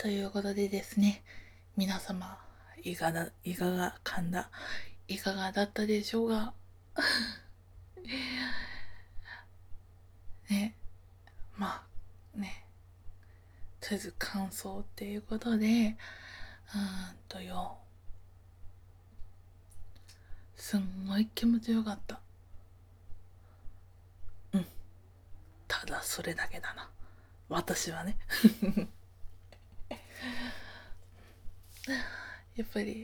ということでですね、皆様、いかがだったでしょうが、ね、まあ、ね、とりあえず感想っていうことで、すんごい気持ちよかった。うん、ただそれだけだな。私はね。やっぱり、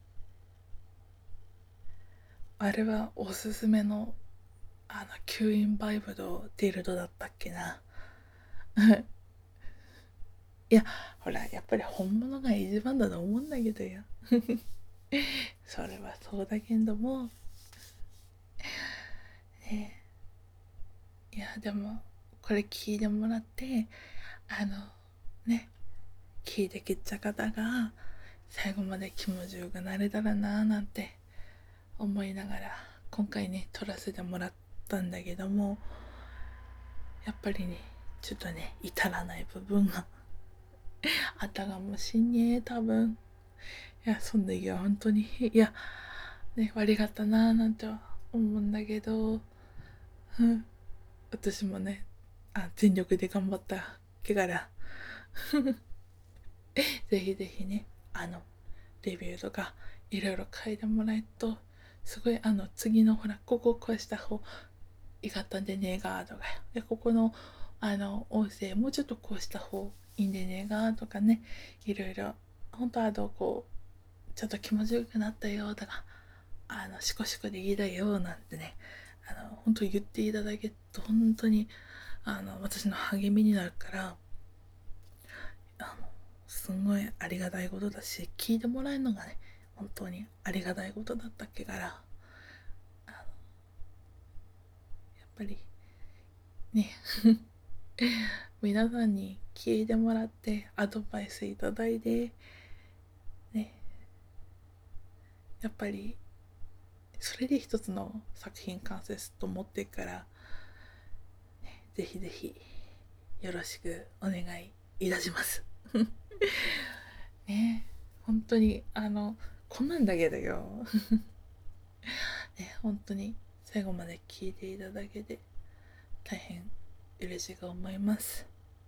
あれはおすすめの、吸引バイブのディルドだったっけな。いや、ほら、やっぱり本物が一番だと思うんだけどよ。それはそうだけども、ね、いや、でも、これ聞いてもらって、あの、ね、聞いてきた方が、最後まで気持ちよくなれたらなぁなんて思いながら、今回ね、撮らせてもらったんだけども、やっぱりね、ちょっとね、至らない部分があったかもしんねえ、多分。いや、そん時は本当に、いや、ね、悪かったなぁなんては思うんだけど、うん、私もね、全力で頑張ったけから、ぜひぜひね、レビューとかいろいろ書いてもらえると、すごい次のほら、こここうした方いかったんでねえがとか、で、ここの音声もうちょっとこうした方いいんでねえがとかね、いろいろ、本当こう、ちょっと気持ちよくなったよとか、シコシコでいいだよなんてね、本当言っていただけると本当に私の励みになるから、すごいありがたいことだし、聞いてもらえるのがね、本当にありがたいことだったっけから、やっぱりね、皆さんに聞いてもらってアドバイスいただいて、ね、やっぱりそれで一つの作品完成すると思ってから、ね、ぜひぜひよろしくお願いいたします。ね、本当にこんなんだけどよ。ね、本当に最後まで聞いていただけて大変嬉しく思います。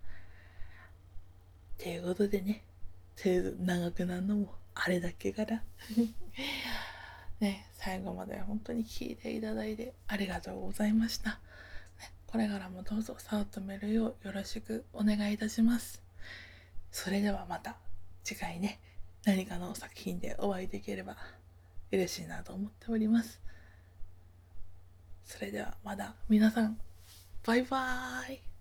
ということでね、とりあえず長くなるのもあれだけからね、最後まで本当に聞いていただいてありがとうございました。これからもどうぞサウトメルようよろしくお願いいたします。それではまた次回ね、何かの作品でお会いできれば嬉しいなと思っております。それではまだ皆さん、バイバーイ。